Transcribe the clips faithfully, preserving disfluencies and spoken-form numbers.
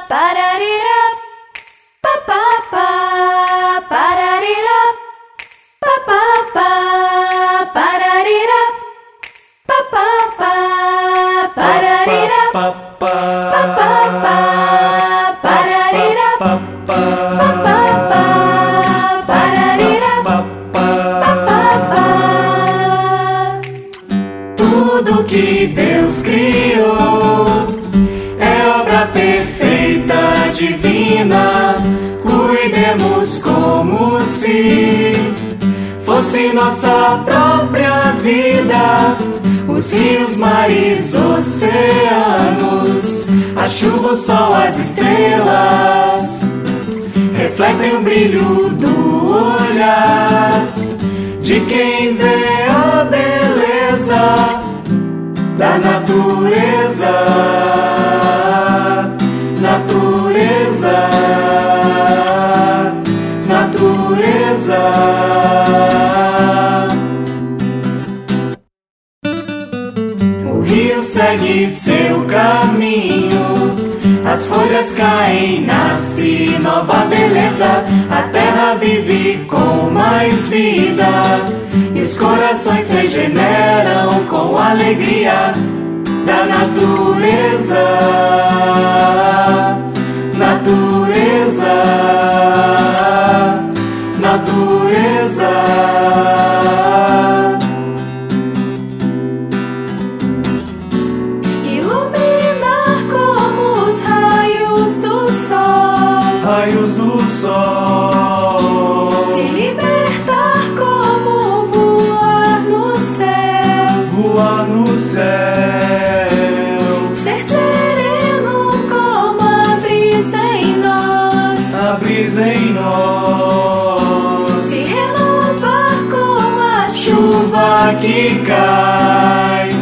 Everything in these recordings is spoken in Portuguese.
pararira, pa pa pa, pararira, pa pa pa, pararira, pa pa pa, pararira, pa pa pa, pararira, pa pa pa, pararira, pa pa pa. Tudo que Deus criou é obra perfeita, divina. Cuidemos como se fosse nossa própria vida. Os rios, mares, oceanos, a chuva, o sol, as estrelas refletem o brilho do olhar de quem vê a beleza da natureza. Natureza, natureza. O rio segue seu caminho, as folhas caem, nasce nova beleza. A terra vive com mais vida e os corações regeneram com alegria da natureza. Natureza, natureza. Iluminar como os raios do sol, raios do sol. Se libertar como voar no céu, voar no céu. Ser sereno como a brisa em nós, a brisa em nós. Se renovar como a Chuva que cai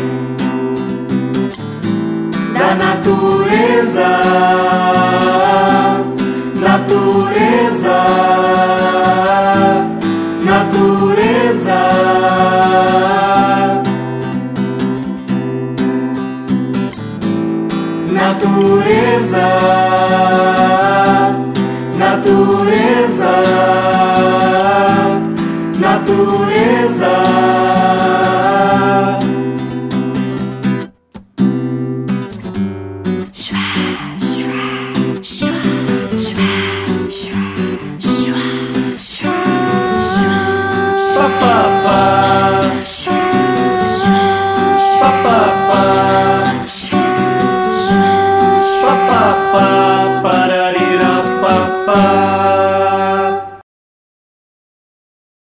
da natureza. Natureza, natureza. Natureza, natureza, natureza. Pa pa pa, pa pa pa, pa pa pa.